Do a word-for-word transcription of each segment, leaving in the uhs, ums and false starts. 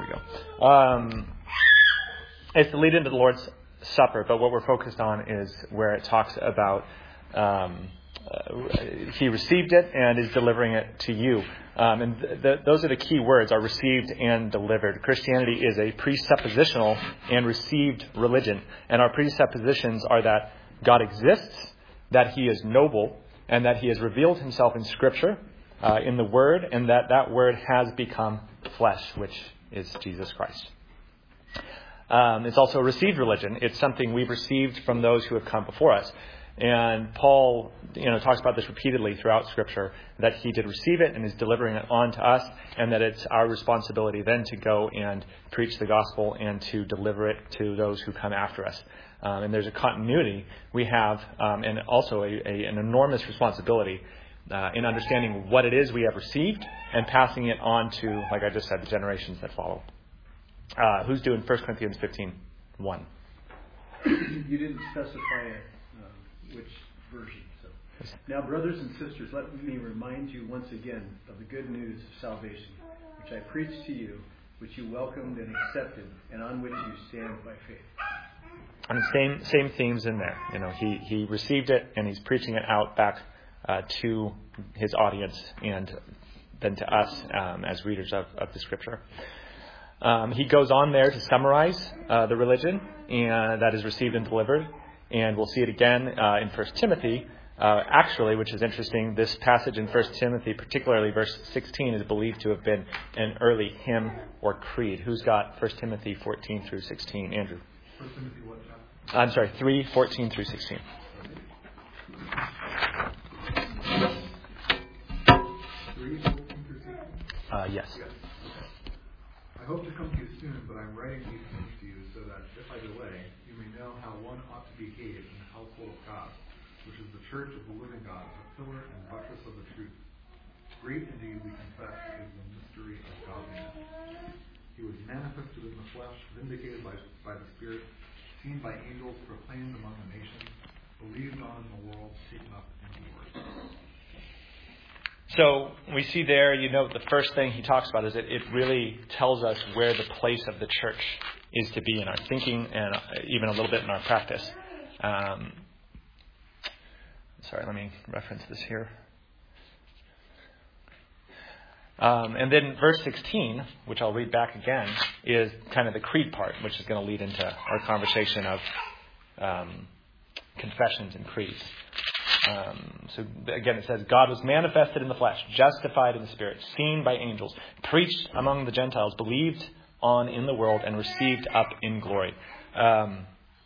we go. Um, it's the lead into the Lord's Supper, but what we're focused on is where it talks about um, uh, he received it and is delivering it to you. Um, and th- th- those are the key words, are received and delivered. Christianity is a presuppositional and received religion. And our presuppositions are that God exists, that he is noble, and that he has revealed himself in Scripture, uh, in the Word, and that that Word has become flesh, which is Jesus Christ. Um, it's also a received religion. It's something we've received from those who have come before us. And Paul, you know, talks about this repeatedly throughout Scripture, that he did receive it and is delivering it on to us, and that it's our responsibility then to go and preach the gospel and to deliver it to those who come after us. Um, and there's a continuity we have, um, and also a, a, an enormous responsibility uh, in understanding what it is we have received and passing it on to, like I just said, the generations that follow. Uh, who's doing First Corinthians fifteen one? You didn't specify it, uh, which version. So. Now, brothers and sisters, let me remind you once again of the good news of salvation, which I preached to you, which you welcomed and accepted, and on which you stand by faith. And same same themes in there. You know, he he received it and he's preaching it out back uh, to his audience and then to us um, as readers of, of the Scripture. Um, he goes on there to summarize uh, the religion and that is received and delivered, and we'll see it again uh, in First Timothy. Uh, actually, which is interesting, this passage in First Timothy, particularly verse sixteen, is believed to have been an early hymn or creed. Who's got First Timothy fourteen through sixteen? Andrew. First Timothy what chapter? I'm sorry, three fourteen through sixteen. three fourteen through sixteen? Uh, yes. yes. I hope to come to you soon, but I'm writing these things to you so that if I delay, you may know how one ought to behave in the household of God, which is the church of the living God, a pillar and buttress of the truth. Great indeed, we confess, is the mystery of godliness. He was manifested in the flesh, vindicated by, by the Spirit, seen by angels, proclaimed among the nations, believed on in the world, taken up in the Lord. So we see there, you know, the first thing he talks about is that it really tells us where the place of the church is to be in our thinking and even a little bit in our practice. Um, sorry, let me reference this here. Um, and then verse sixteen, which I'll read back again, is kind of the creed part, which is going to lead into our conversation of um, confessions and creeds. Um, so again, it says, God was manifested in the flesh, justified in the Spirit, seen by angels, preached among the Gentiles, believed on in the world, and received up in glory. Um,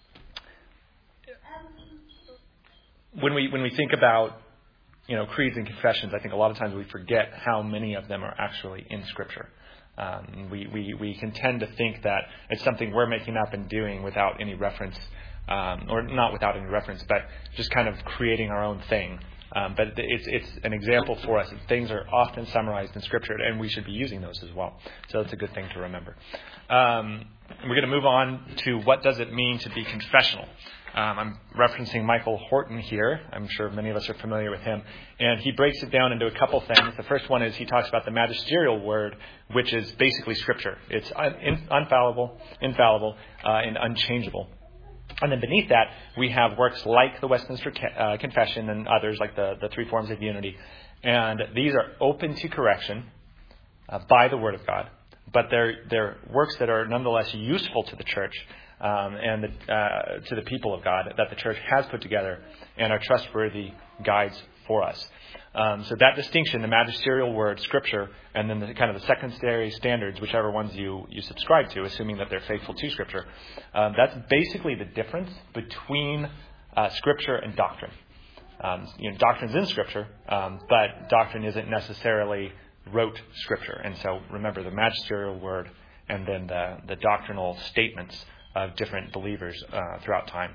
when we when we think about, you know, creeds and confessions, I think a lot of times we forget how many of them are actually in Scripture. Um, we, we, we can tend to think that it's something we're making up and doing without any reference, um, or not without any reference, but just kind of creating our own thing. Um, but it's it's an example for us. Things are often summarized in Scripture, and we should be using those as well. So it's a good thing to remember. Um, we're going to move on to what does it mean to be confessional. Um, I'm referencing Michael Horton here. I'm sure many of us are familiar with him. And he breaks it down into a couple things. The first one is he talks about the magisterial word, which is basically Scripture. It's un- in- unfallible, infallible, uh, and unchangeable. And then beneath that, we have works like the Westminster uh, Confession and others like the, the Three Forms of Unity. And these are open to correction uh, by the Word of God. But they're, they're works that are nonetheless useful to the church um, and the, uh, to the people of God that the church has put together and are trustworthy guides for us. Um, so that distinction, the magisterial word, Scripture, and then the kind of the secondary standards, whichever ones you, you subscribe to, assuming that they're faithful to Scripture, um, that's basically the difference between uh, Scripture and doctrine. Um, you know, doctrine's in Scripture, um, but doctrine isn't necessarily rote Scripture. And so remember the magisterial word and then the, the doctrinal statements of different believers uh, throughout time.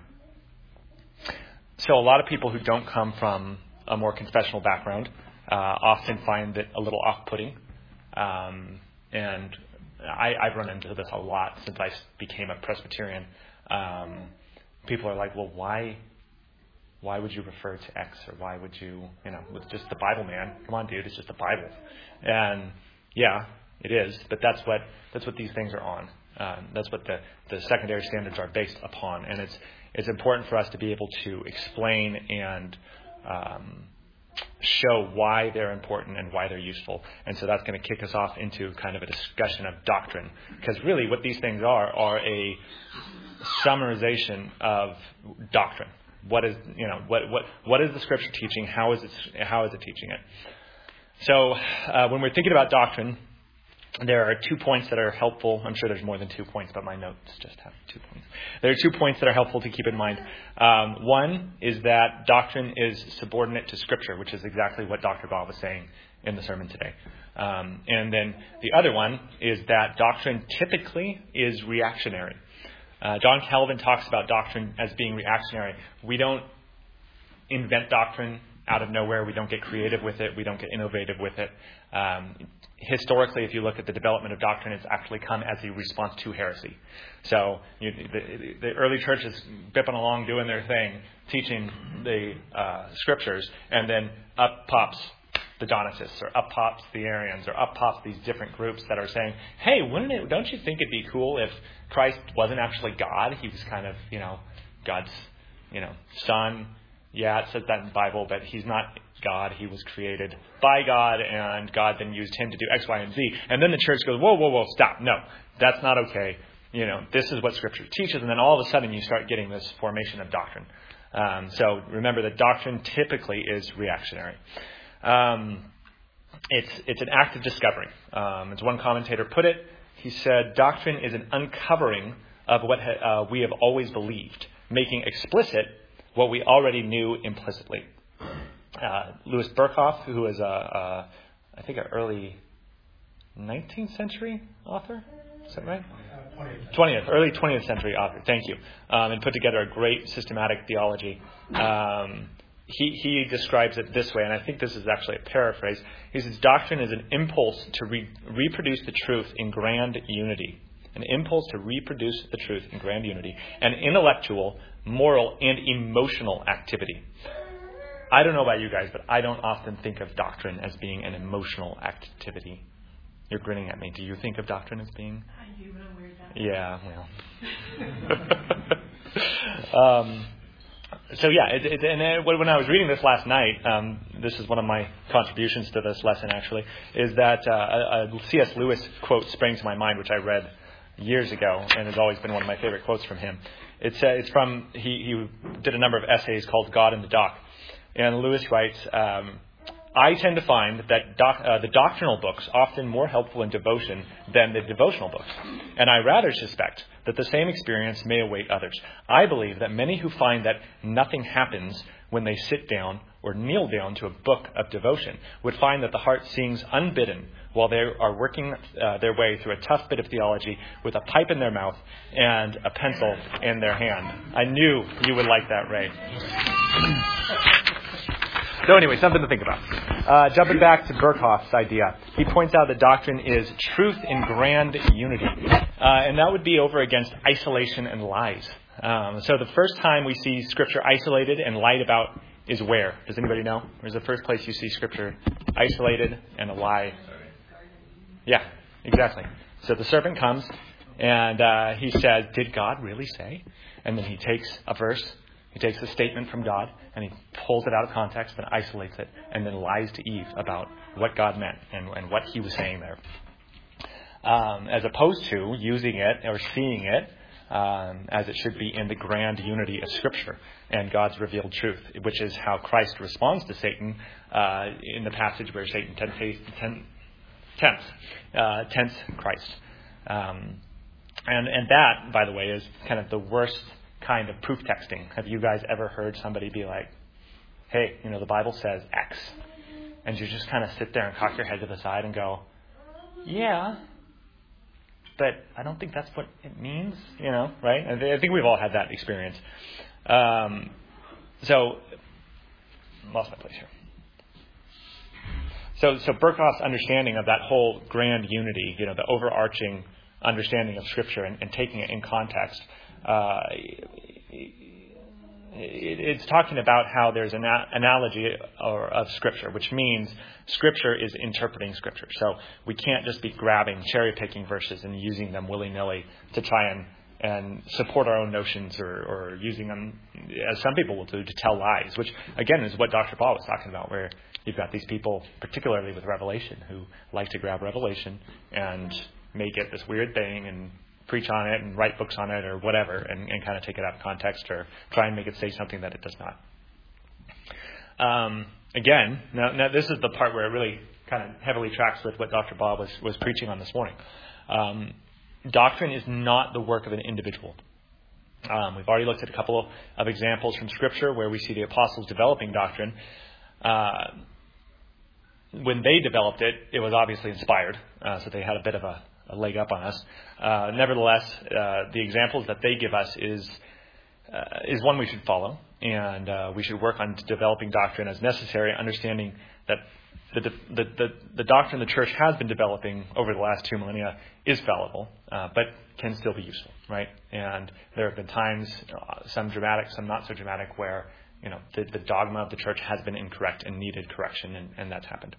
So a lot of people who don't come from a more confessional background uh, often find it a little off-putting. Um, and I, I've run into this a lot since I became a Presbyterian. Um, people are like, well, why why would you refer to X? Or why would you, you know, with just the Bible, man. Come on, dude, it's just the Bible. And yeah, It is, but that's what that's what these things are on. Um, that's what the, the secondary standards are based upon, and it's it's important for us to be able to explain and um, show why they're important and why they're useful. And so that's going to kick us off into kind of a discussion of doctrine, because really what these things are are a summarization of doctrine. What is you know what what what is the Scripture teaching? How is it how is it teaching it? So uh, when we're thinking about doctrine, there are two points that are helpful. I'm sure there's more than two points, but my notes just have two points. There are two points that are helpful to keep in mind. Um, one is that doctrine is subordinate to Scripture, which is exactly what Doctor Bob was saying in the sermon today. Um, and then the other one is that doctrine typically is reactionary. Uh, John Calvin talks about doctrine as being reactionary. We don't invent doctrine out of nowhere. We don't get creative with it. We don't get innovative with it. Um, historically, if you look at the development of doctrine, it's actually come as a response to heresy. So you, the, the early church is bipping along, doing their thing, teaching the uh, Scriptures, and then up pops the Donatists, or up pops the Arians, or up pops these different groups that are saying, hey, wouldn't it, don't you think it'd be cool if Christ wasn't actually God? He was kind of, you know, God's, you know, son. Yeah, it says that in the Bible, but he's not God. He was created by God, and God then used him to do X, Y, and Z. And then the church goes, whoa, whoa, whoa, stop. No, that's not okay. You know, this is what Scripture teaches. And then all of a sudden you start getting this formation of doctrine. Um, so remember that doctrine typically is reactionary. Um, it's it's an act of discovery. Um, as one commentator put it, he said, doctrine is an uncovering of what ha- uh, we have always believed, making explicit what we already knew implicitly. Uh, Louis Berkhoff, who is a, a I think, an early nineteenth century author, is that right? twentieth, early twentieth century author. Thank you, um, and put together a great systematic theology. Um, he he describes it this way, and I think this is actually a paraphrase. He says, "Doctrine is an impulse to re- reproduce the truth in grand unity." An impulse to reproduce the truth in grand unity, an intellectual, moral, and emotional activity. I don't know about you guys, but I don't often think of doctrine as being an emotional activity. You're grinning at me. Do you think of doctrine as being? I do, but I'm weird that. Yeah, well. um, so yeah, it, it, and it, when I was reading this last night, um, this is one of my contributions to this lesson actually, is that uh, a, a C S Lewis quote sprang to my mind, which I read years ago, and has always been one of my favorite quotes from him. It's uh, it's from he he did a number of essays called God in the Dock, and Lewis writes, um, I tend to find that doc, uh, the doctrinal books often more helpful in devotion than the devotional books, and I rather suspect that the same experience may await others. I believe that many who find that nothing happens when they sit down or kneel down to a book of devotion would find that the heart sings unbidden while they are working uh, their way through a tough bit of theology with a pipe in their mouth and a pencil in their hand. I knew you would like that, Ray. So anyway, something to think about. Uh, jumping back to Berkhoff's idea, he points out that doctrine is truth in grand unity. Uh, and that would be over against isolation and lies. Um, so the first time we see Scripture isolated and lied about is where? Does anybody know? Where's the first place you see Scripture isolated and a lie? Yeah, exactly. So the serpent comes and uh, he says, did God really say? And then he takes a verse, he takes a statement from God, and he pulls it out of context and isolates it, and then lies to Eve about what God meant and, and what he was saying there. Um, as opposed to using it or seeing it um, as it should be in the grand unity of Scripture and God's revealed truth, which is how Christ responds to Satan uh, in the passage where Satan tempts, tempts, uh, tempts Christ. Um, and, and that, by the way, is kind of the worst kind of proof texting. Have you guys ever heard somebody be like, hey, you know, the Bible says X, and you just kind of sit there and cock your head to the side and go, yeah, but I don't think that's what it means, you know, right? I think we've all had that experience. Um, so, lost my place here. So, so Berkhoff's understanding of that whole grand unity, you know, the overarching understanding of Scripture and, and taking it in context, uh, it, it's talking about how there's an a- analogy or, of Scripture, which means Scripture is interpreting Scripture. So we can't just be grabbing, cherry-picking verses and using them willy-nilly to try and, and support our own notions, or, or using them, as some people will do, to tell lies, which, again, is what Doctor Paul was talking about, where you've got these people, particularly with Revelation, who like to grab Revelation and make it this weird thing and preach on it and write books on it or whatever, and, and kind of take it out of context or try and make it say something that it does not. Um, again, now, now this is the part where it really kind of heavily tracks with what Doctor Bob was, was preaching on this morning. Um, doctrine is not the work of an individual. Um, we've already looked at a couple of examples from Scripture where we see the apostles developing doctrine. Uh, when they developed it, it was obviously inspired, uh, so they had a bit of a, a leg up on us. Uh, nevertheless, uh, the examples that they give us is uh, is one we should follow, and uh, we should work on developing doctrine as necessary, understanding that the, the the the doctrine the church has been developing over the last two millennia is fallible, uh, but can still be useful, right? And there have been times, uh, some dramatic, some not so dramatic, where you know the, the dogma of the church has been incorrect and needed correction, and, and that's happened.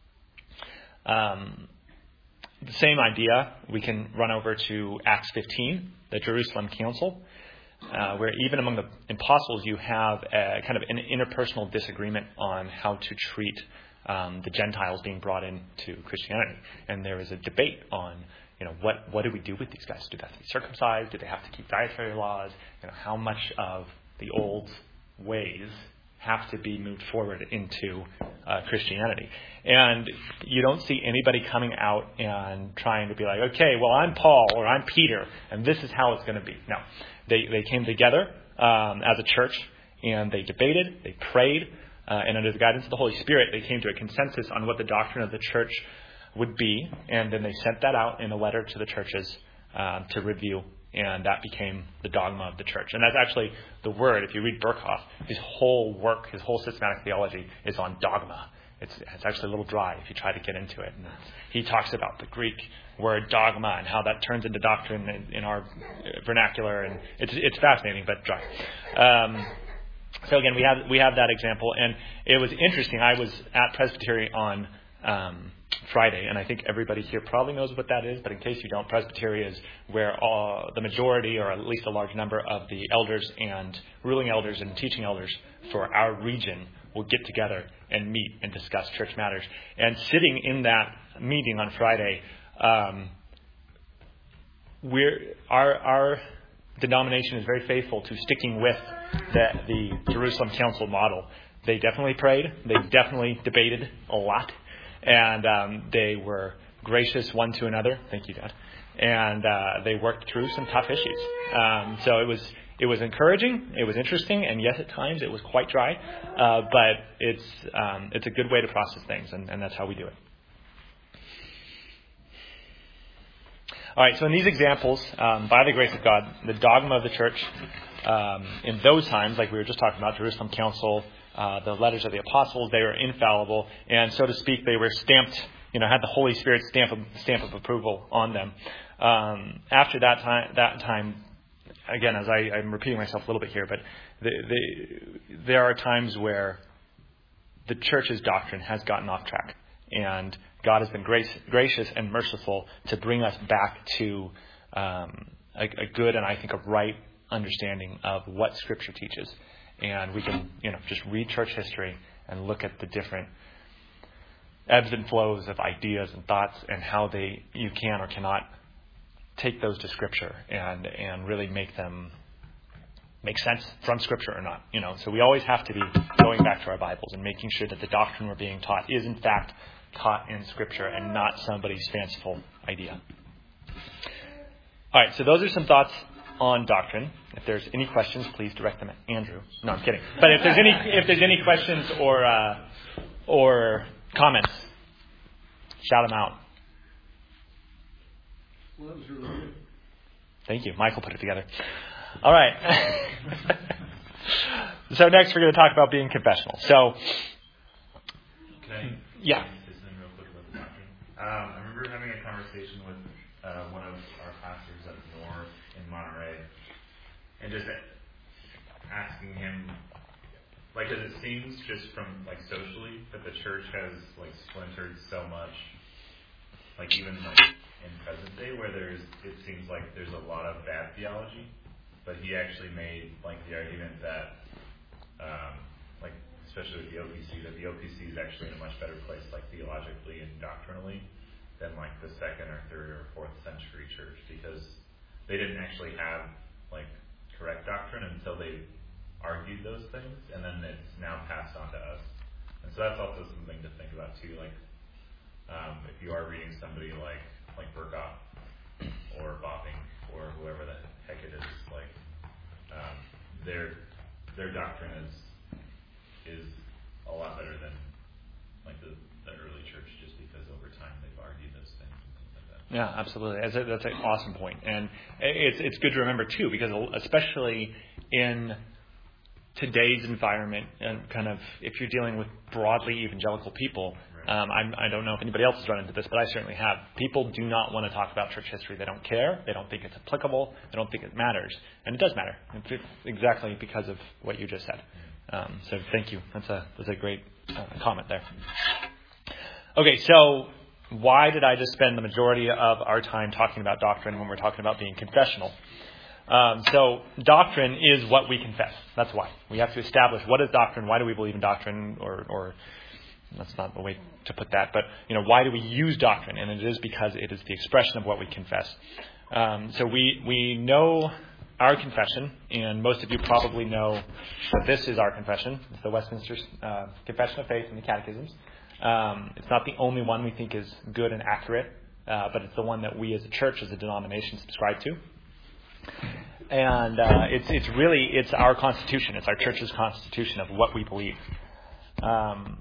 Um, the same idea we can run over to Acts fifteen, the Jerusalem Council, uh, where even among the apostles you have a, kind of an interpersonal disagreement on how to treat um, the Gentiles being brought into Christianity, and there is a debate on you know what what do we do with these guys? Do they have to be circumcised? Do they have to keep dietary laws? You know, how much of the old ways have to be moved forward into uh, Christianity? And you don't see anybody coming out and trying to be like, okay, well, I'm Paul or I'm Peter, and this is how it's going to be. No, they they came together um, as a church, and they debated, they prayed, uh, and under the guidance of the Holy Spirit, they came to a consensus on what the doctrine of the church would be, and then they sent that out in a letter to the churches uh, to review. And that became the dogma of the church. And that's actually the word. If you read Burkhoff, his whole work, his whole systematic theology is on dogma. It's, it's actually a little dry if you try to get into it. And he talks about the Greek word dogma and how that turns into doctrine in, in our vernacular. And it's it's fascinating, but dry. Um, so again, we have we have that example. And it was interesting. I was at Presbytery on Um, Friday, and I think everybody here probably knows what that is, but in case you don't, Presbytery is where all, the majority, or at least a large number of the elders and ruling elders and teaching elders for our region will get together and meet and discuss church matters. And sitting in that meeting on Friday, um, we're our our denomination is very faithful to sticking with the, the Jerusalem Council model. They definitely prayed. They definitely debated a lot. And um, they were gracious one to another. Thank you, Dad. And uh, they worked through some tough issues. Um, so it was it was encouraging. It was interesting, and yes, at times it was quite dry. Uh, but it's um, it's a good way to process things, and, and that's how we do it. All right. So in these examples, um, by the grace of God, the dogma of the church um, in those times, like we were just talking about, Jerusalem Council. Uh, the letters of the apostles, they were infallible, and so to speak, they were stamped, you know, had the Holy Spirit's stamp of, stamp of approval on them. Um, after that time, that time, again, as I, I'm repeating myself a little bit here, but the, the, there are times where the church's doctrine has gotten off track, and God has been grace, gracious and merciful to bring us back to um, a, a good and I think a right understanding of what Scripture teaches. And we can, you know, just read church history and look at the different ebbs and flows of ideas and thoughts and how they you can or cannot take those to Scripture and and really make them make sense from Scripture or not. You know, so we always have to be going back to our Bibles and making sure that the doctrine we're being taught is in fact taught in Scripture and not somebody's fanciful idea. All right, so those are some thoughts on doctrine. If there's any questions, please direct them at Andrew. No, I'm kidding. But if there's any if there's any questions or uh, or comments, shout them out. Well, that was really good. Thank you. Michael put it together. All right. So next we're going to talk about being confessional. So, Can I yeah. say something real quick about the doctrine? Um, I remember having a conversation with uh, one of our pastors up north in Monterey, and just asking him, like, because it seems just from, like, socially that the church has, like, splintered so much, like, even, like, in present day, where there's, it seems like there's a lot of bad theology, but he actually made, like, the argument that, um, like, especially with the O P C, that the O P C is actually in a much better place, like, theologically and doctrinally, than, like, the second or third or fourth century church, because they didn't actually have, like, correct doctrine until they argued those things, and then it's now passed on to us. And so that's also something to think about, too, like, um, if you are reading somebody like, like Burkhoff, or Bopping, or whoever the heck it is, like, um, their their doctrine is is a lot better than like the, the early church, just because over time they've argued those things and things like that. Yeah, absolutely. That's, a, that's an awesome point, and it's it's good to remember too, because especially in today's environment, and kind of if you're dealing with broadly evangelical people. Um, I'm, I don't know if anybody else has run into this, but I certainly have. People do not want to talk about church history. They don't care. They don't think it's applicable. They don't think it matters. And it does matter, it's exactly because of what you just said. Um, so thank you. That's a that's a great uh, comment there. Okay, so why did I just spend the majority of our time talking about doctrine when we're talking about being confessional? Um, so doctrine is what we confess. That's why. We have to establish what is doctrine, why do we believe in doctrine, or... or that's not the way to put that, but you know, why do we use doctrine? And it is because it is the expression of what we confess. Um, so we we know our confession, and most of you probably know that this is our confession. It's the Westminster uh, Confession of Faith and the Catechisms. Um, it's not the only one we think is good and accurate, uh, but it's the one that we as a church, as a denomination, subscribe to. And uh, it's it's really it's our constitution. It's our church's constitution of what we believe. Um,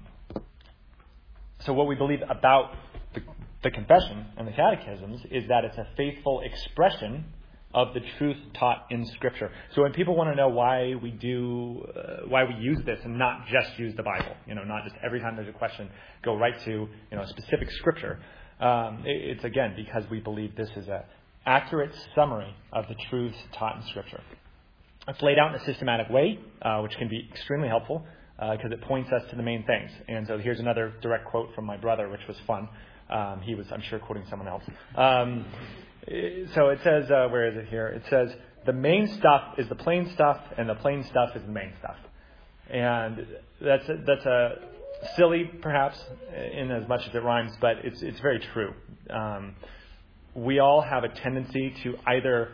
So what we believe about the, the confession and the catechisms is that it's a faithful expression of the truth taught in Scripture. So when people want to know why we do, uh, why we use this and not just use the Bible, you know, not just every time there's a question go right to, you know, a specific Scripture, um, it, it's again because we believe this is a accurate summary of the truths taught in Scripture. It's laid out in a systematic way, uh, which can be extremely helpful. Because uh, it points us to the main things. And so here's another direct quote from my brother, which was fun. Um, he was, I'm sure, quoting someone else. Um, so it says, uh, where is it here? It says, the main stuff is the plain stuff, and the plain stuff is the main stuff. And that's a, that's a silly, perhaps, in as much as it rhymes, but it's it's very true. Um, we all have a tendency to either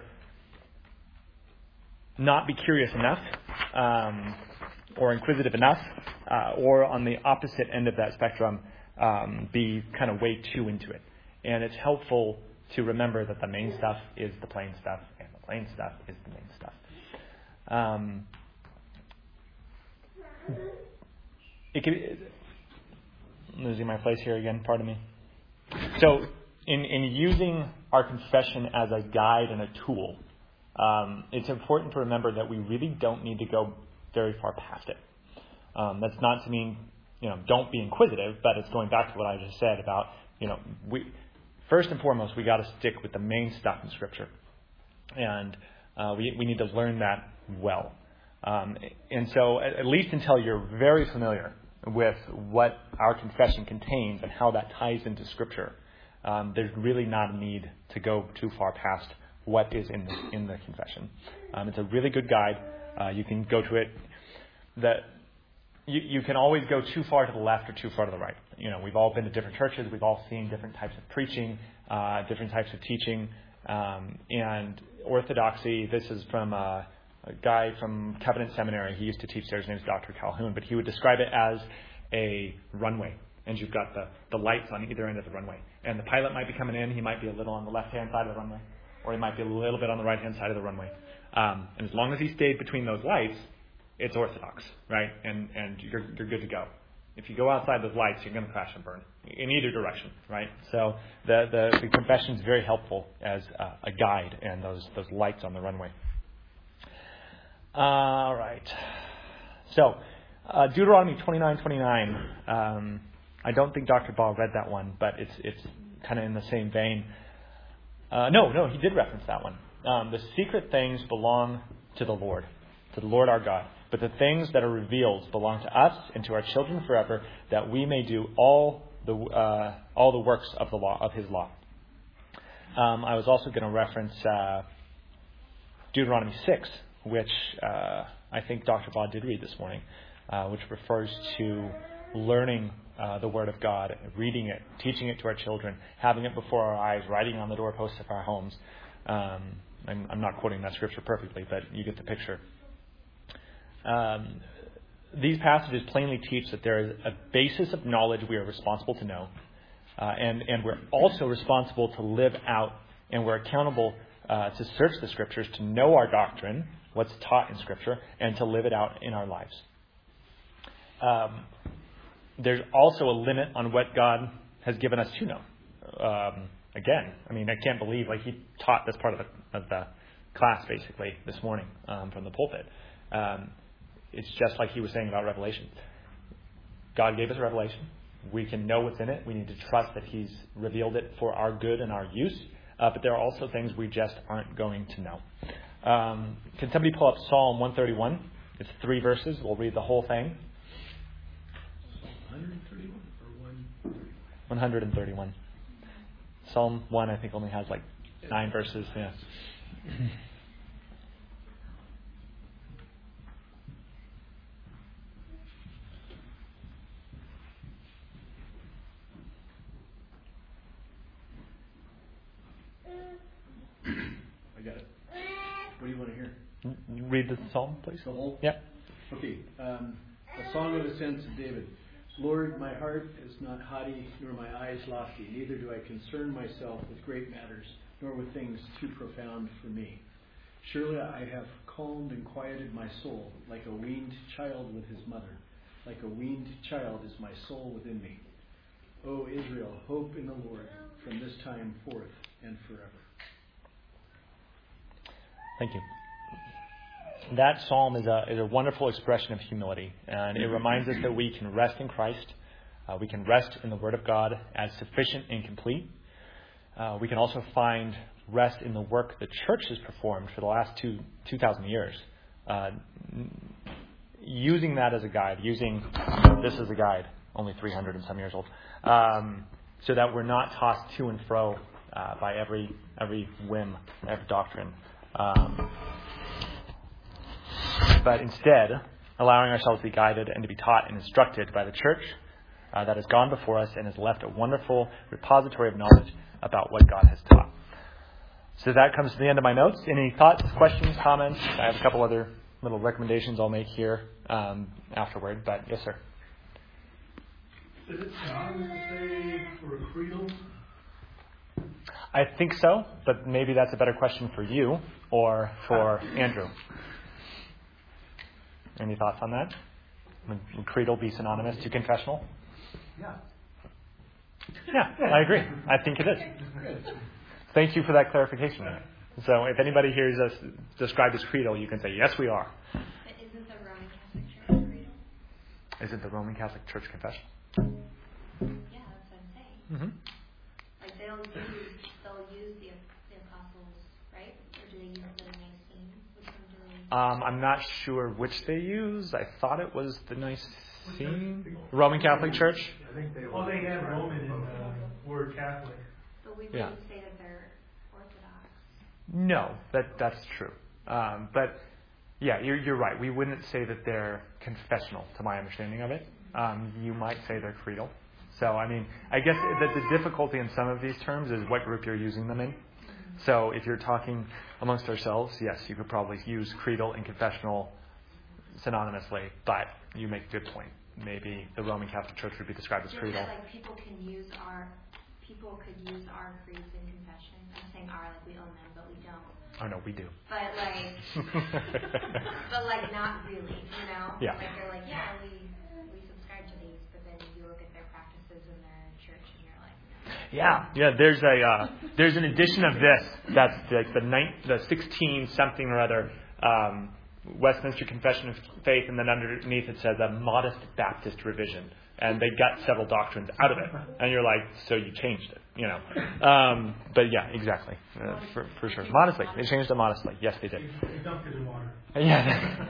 not be curious enough, um, or inquisitive enough, uh, or on the opposite end of that spectrum, um, be kind of way too into it. And it's helpful to remember that the main stuff is the plain stuff, and the plain stuff is the main stuff. Um, it can, I'm losing my place here again, pardon me. So in, in using our confession as a guide and a tool, um, it's important to remember that we really don't need to go very far past it. Um, that's not to mean, you know, don't be inquisitive, but it's going back to what I just said about, you know, we first and foremost, we got to stick with the main stuff in Scripture. And uh, we, we need to learn that well. Um, and so at, at least until you're very familiar with what our confession contains and how that ties into Scripture, um, there's really not a need to go too far past what is in the, in the confession. Um, it's a really good guide. Uh, you can go to it. That you, you can always go too far to the left or too far to the right. You know, we've all been to different churches. We've all seen different types of preaching, uh, different types of teaching, um, and orthodoxy. This is from a, a guy from Covenant Seminary. He used to teach there. His name is Doctor Calhoun, but he would describe it as a runway, and you've got the, the lights on either end of the runway. And the pilot might be coming in. He might be a little on the left-hand side of the runway, or he might be a little bit on the right-hand side of the runway. Um, and as long as he stayed between those lights, it's orthodox, right? And and you're you're good to go. If you go outside those lights, you're going to crash and burn in either direction, right? So the the, the confession is very helpful as uh, a guide and those those lights on the runway. All right. So uh, Deuteronomy twenty-nine twenty-nine. Um, I don't think Doctor Ball read that one, but it's it's kind of in the same vein. Uh, no, no, he did reference that one. Um, the secret things belong to the Lord, to the Lord our God. But the things that are revealed belong to us and to our children forever, that we may do all the uh, all the works of the law of His law. Um, I was also going to reference uh, Deuteronomy six, which uh, I think Doctor Baugh did read this morning, uh, which refers to learning uh, the Word of God, reading it, teaching it to our children, having it before our eyes, writing on the doorposts of our homes. Um, I'm, I'm not quoting that scripture perfectly, but you get the picture. Um, these passages plainly teach that there is a basis of knowledge we are responsible to know, uh, and, and we're also responsible to live out, and we're accountable uh, to search the Scriptures, to know our doctrine, what's taught in Scripture, and to live it out in our lives. Um, there's also a limit on what God has given us to know. Um, again, I mean, I can't believe, like, he taught this part of the, of the class, basically, this morning um, from the pulpit. Um, it's just like he was saying about Revelation. God gave us a revelation. We can know what's in it. We need to trust that He's revealed it for our good and our use. Uh, but there are also things we just aren't going to know. Um, can somebody pull up Psalm one thirty-one? It's three verses. We'll read the whole thing. one thirty-one or one? one thirty-one. Psalm one, I think, only has like nine verses. Yeah. I got it. What do you want to hear? Read the psalm, please. The whole? Yep. Okay. Um, a song of ascents of David. Lord, my heart is not haughty, nor my eyes lofty. Neither do I concern myself with great matters, nor with things too profound for me. Surely I have calmed and quieted my soul, like a weaned child with his mother. Like a weaned child is my soul within me. O Israel, hope in the Lord from this time forth and forever. Thank you. That psalm is a is a wonderful expression of humility, and it reminds us that we can rest in Christ. Uh, we can rest in the Word of God as sufficient and complete. Uh, we can also find rest in the work the church has performed for the last two two thousand years. Uh, using that as a guide, using this as a guide, only three hundred and some years old, um, so that we're not tossed to and fro uh, by every every whim, every doctrine. Um, but instead, allowing ourselves to be guided and to be taught and instructed by the church uh, that has gone before us and has left a wonderful repository of knowledge about what God has taught. So that comes to the end of my notes. Any thoughts, questions, comments? I have a couple other little recommendations I'll make here um, afterward, but yes, sir. Is it synonymous to say for a creedal? I think so, but maybe that's a better question for you or for Andrew. Any thoughts on that? Would creedal be synonymous to confessional? Yeah. Yeah, I agree. I think it is. Thank you for that clarification. So if anybody hears us described as creedal, you can say, yes, we are. But isn't the Roman Catholic Church creedal? Is it the Roman Catholic Church confession? Yeah, that's what I'm saying. Mm-hmm. Like they'll use, they'll use the, the apostles, right? Or do they use the Nicene? Which one do they use? Um, I'm not sure which they use. I thought it was the Nicene Roman Catholic Church. I think they Well, they have Roman in the word Catholic. But we Yeah. wouldn't say that they're Orthodox. No, that that's true. Um, but yeah, you're you're right. We wouldn't say that they're confessional, to my understanding of it. Um, you might say they're creedal. So I mean, I guess that the difficulty in some of these terms is what group you're using them in. So if you're talking amongst ourselves, yes, you could probably use creedal and confessional synonymously. But you make a good point. Maybe the Roman Catholic Church would be described as Just creedal. that, like people can use our people could use our creeds in confession. I'm saying our like we own them, but we don't. Oh no, we do. But like, but like not really, you know? Yeah. Like they're like, yeah, we we subscribe to these, but then you look at their practices in their church, and you're like, no. Yeah, yeah. There's a uh, there's an edition of this that's like the nine, the sixteen something or other um, Westminster Confession of Faith, and then underneath it says a modest Baptist revision, and they got several doctrines out of it, and you're like, so you changed it, you know. Um, but yeah, exactly, uh, for, for sure. Modestly, they changed it modestly. Yes, they did. You dumped it in water. Yeah,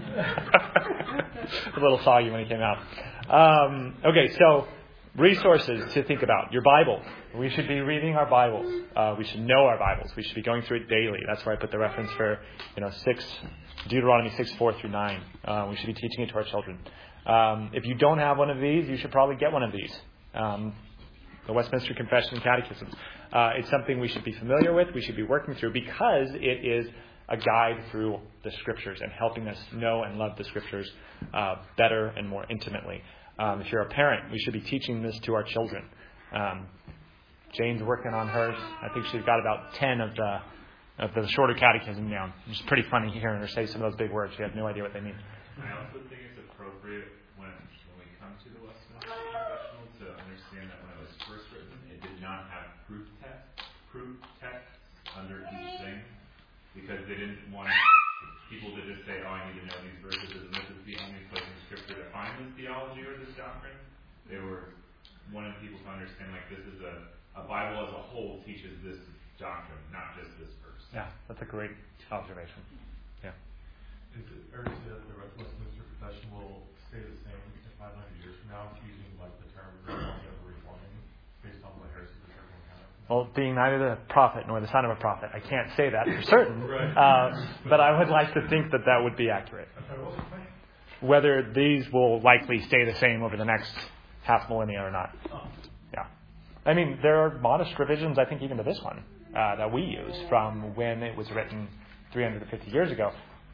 a little soggy when it came out. Um, okay, so resources to think about. Your Bible. We should be reading our Bibles. Uh, we should know our Bibles. We should be going through it daily. That's where I put the reference for, you know, six Deuteronomy six four through nine. Uh, we should be teaching it to our children. Um, if you don't have one of these, you should probably get one of these. Um, the Westminster Confession and Catechism. Uh, it's something we should be familiar with. We should be working through because it is a guide through the Scriptures and helping us know and love the Scriptures uh, better and more intimately. Um, if you're a parent, we should be teaching this to our children. Um, Jane's working on hers. I think she's got about ten of the of the shorter catechism down. It's pretty funny hearing her say some of those big words. She has no idea what they mean. I also think it's appropriate when, when we come to the Westminster Confessional to understand that when it was first written, it did not have proof text, proof texts under each thing, because they didn't want people to just say, "Oh, I need to know these verses, and this is the only place in Scripture to find this theology or this doctrine." They were wanting people to understand, like, this is a a Bible as a whole teaches this doctrine, not just this verse. Yeah, that's a great observation. Yeah. Is it fair to say that the Westminster Confession will stay the same in five hundred years from now, using like the term reforming of reforming based on the heresy of the church encounter? Well, being neither the prophet nor the son of a prophet, I can't say that for certain. Right. uh, but I would like to think that that would be accurate. I thought it was fine. Whether these will likely stay the same over the next half millennia or not. Oh. Yeah. I mean, there are modest revisions, I think, even to this one, uh, that we use from when it was written three hundred fifty years ago.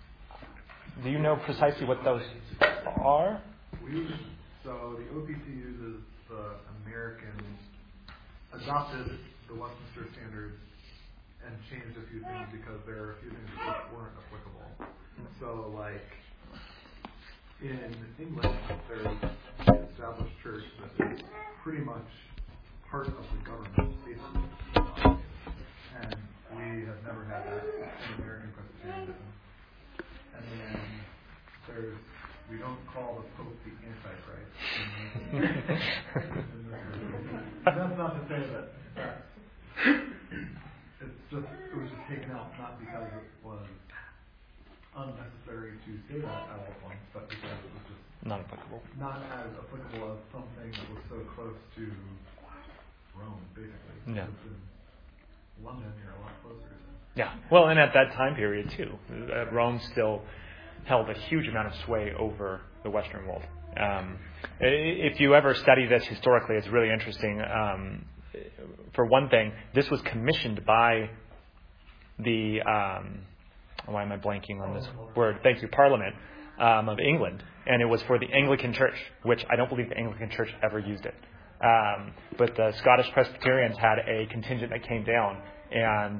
Do you know precisely what those are? We so the O P C uses the American, adopted the Westminster Standards and changed a few things because there are a few things that weren't applicable. So, like, in England, there's an established church that is pretty much part of the government, basically. And we have never had that in American Presbyterianism. And then there's, we don't call the Pope the Antichrist. That's not to say that that's, it's just, it was just taken out, not because it was unnecessary to say that at all points, but because it was just Not applicable. not as applicable as something that was so close to Rome, basically. Yeah. It's in London, you're a lot closer to them. Yeah. Well, and at that time period, too, uh, Rome still held a huge amount of sway over the Western world. Um, if you ever study this historically, it's really interesting. Um, for one thing, this was commissioned by the, um, why am I blanking on this word? Thank you, Parliament um, of England. And it was for the Anglican Church, which I don't believe the Anglican Church ever used it. Um, but the Scottish Presbyterians had a contingent that came down, and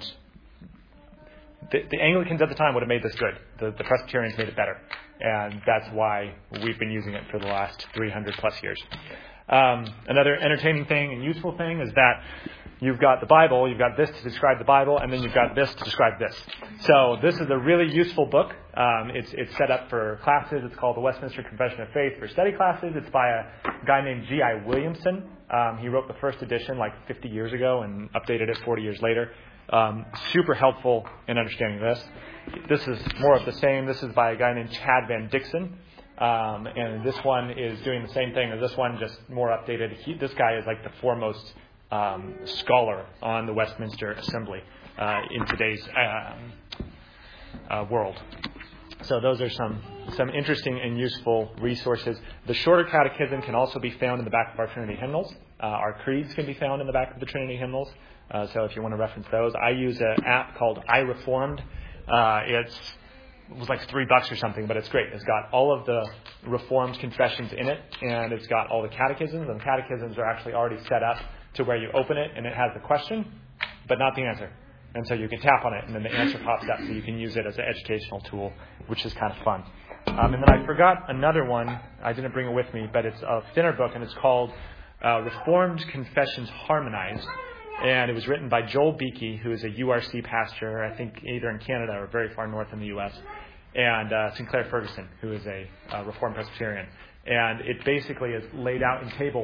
the, the Anglicans at the time would have made this good. The, the Presbyterians made it better, and that's why we've been using it for the last three hundred plus years. Um, another entertaining thing and useful thing is that you've got the Bible, you've got this to describe the Bible, and then you've got this to describe this. So this is a really useful book. Um, it's, it's set up for classes. It's called the Westminster Confession of Faith for study classes. It's by a guy named G I Williamson. Um, he wrote the first edition like fifty years ago and updated it forty years later. Um, super helpful in understanding this. This is more of the same. This is by a guy named Chad Van Dixon. Um, and this one is doing the same thing as this one, just more updated. He, this guy is like the foremost um, scholar on the Westminster Assembly uh, in today's um, uh, world. So those are some some interesting and useful resources. The shorter catechism can also be found in the back of our Trinity hymnals. Uh, our creeds can be found in the back of the Trinity hymnals. Uh, so if you want to reference those, I use an app called iReformed. Uh, it's It was like three bucks or something, but it's great. It's got all of the Reformed confessions in it, and it's got all the catechisms, and the catechisms are actually already set up to where you open it, and it has the question, but not the answer. And so you can tap on it, and then the answer pops up, so you can use it as an educational tool, which is kind of fun. Um, and then I forgot another one. I didn't bring it with me, but it's a thinner book, and it's called uh, Reformed Confessions Harmonized. And it was written by Joel Beakey, who is a U R C pastor, I think either in Canada or very far north in the U S, and uh, Sinclair Ferguson, who is a uh, Reformed Presbyterian. And it basically is laid out in tables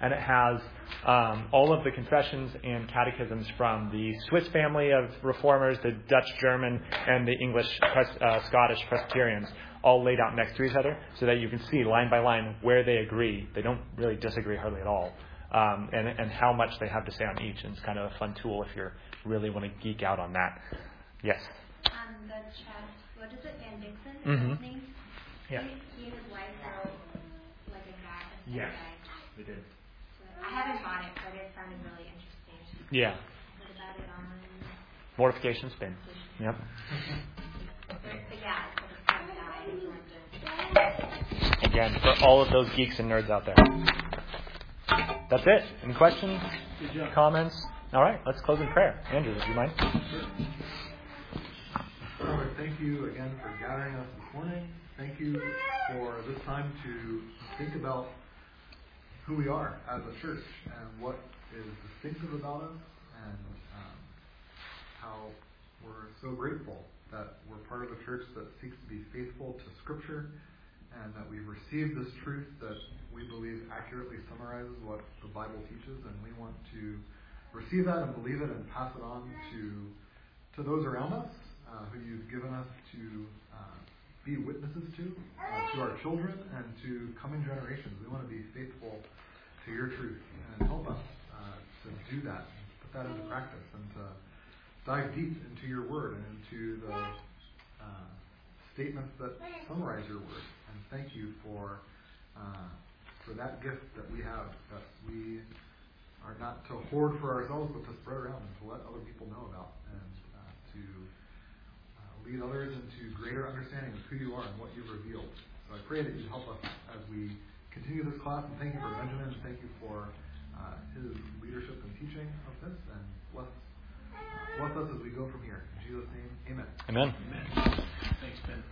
and it has um, all of the confessions and catechisms from the Swiss family of reformers, the Dutch German, and the English Pres- uh, Scottish Presbyterians, all laid out next to each other, so that you can see line by line where they agree. They don't really disagree hardly at all, um, and and how much they have to say on each. And it's kind of a fun tool if you really want to geek out on that. Yes. Um, the chat. What is it? Van Dixon. Is Mm-hmm. his name? Yeah. He, he and his wife wrote like a guide. a Yes. guide. They did. I haven't bought it, but it sounded really interesting. Yeah. I heard about it on. Mortification spin. Yep. But, but yeah, it's like a fun guide if you want to. Again, for all of those geeks and nerds out there. That's it. Any questions? Good job. Comments? All right, let's close in prayer. Andrew, would you mind? Father, thank you again for gathering us this morning. Thank you for this time to think about who we are as a church and what is distinctive about us, and um, how we're so grateful that we're part of a church that seeks to be faithful to Scripture, and that we've received this truth that we believe accurately summarizes what the Bible teaches, and we want to receive that and believe it and pass it on to to those around us, uh, who you've given us to uh, be witnesses to, uh, to our children and to coming generations. We want to be faithful to your truth, and help us uh, to do that, and put that into practice, and to dive deep into your word and into the uh, statements that summarize your word. And thank you for uh, for that gift that we have, that we are not to hoard for ourselves, but to spread around and to let other people know about, and uh, to uh, lead others into greater understanding of who you are and what you've revealed. So I pray that you help us as we continue this class, and thank you for Benjamin, and thank you for uh, his leadership and teaching of this, and bless, uh, bless us as we go from here. In Jesus' name, amen. Amen. Amen. Thanks, Ben.